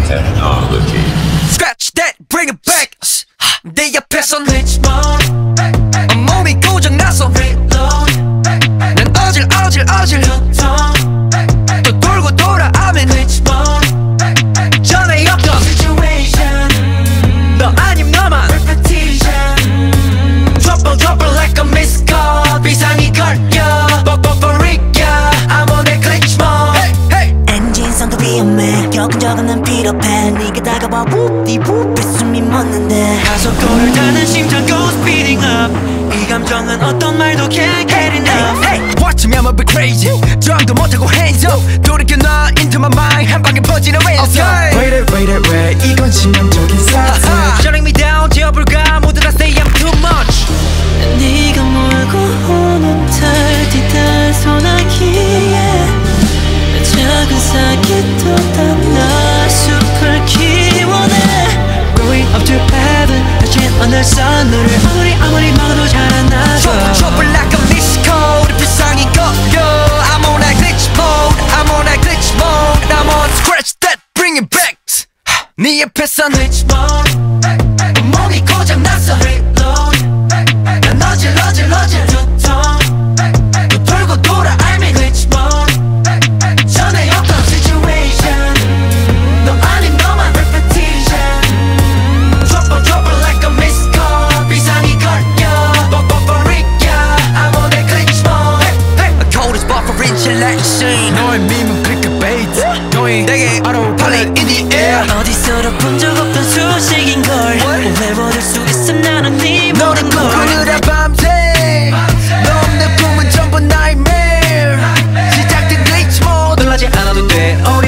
technology. Scratch that, bring it back. 내 옆에선 glitch mode. 몸이 고장나서 reload. 난 어질 또 돌고 돌아 I'm in glitch mode. 전에 없던 situation 너 아님 너만 repetition. Trouble like a missed call. 비상이 걸려 버리야 I'm on that glitch mode. 엔진 성도 위험해 겪은 적은 난 필요해 네가 다가와 웁디웁 숨이 멎는데 가속도를 타는 심장 go speeding up 이 감정은 어떤 말도 can't get enough. Watch me I'ma be crazy 저항도 못하고 hands up 돌이켜 나 into my mind 한 방에 퍼지는 ransom. Wait 이건 치명적인 사태. Shutting me down 지어볼까 모두가 say I'm too much. 네가 몰고 오는 달 뒤달 소나기에 작은 사기도 담나 숲을 키워내 Going up to heaven 다친 어느선 너를 아무리 막아도 잘 안 나가 Trouble like a missed code 비상이 걸려 I'm on that glitch mode I'm on that glitch mode I'm on scratch that bring it back. 네 옆에선 glitch mode. 몸이 고장났어 reload. 난 어질 두통 또 돌고 돌아 I'm in glitch mode. 전에 없던 situation 너 아닌 너만 repetition. Trouble like a missed call 비상이 걸려 버리야 I'm on that glitch mode. A code is buffering selection. 너의 밈은 clickbait. 너의 내게 autopilot in the air. 어디서도 본 적 없던 소식인걸 외워둘 수 있음 나는 네 모든 걸 꿈꾸느라 밤새 너 없는 꿈은 전부 nightmare. 시작된 glitch mode. 놀라지 않아도 돼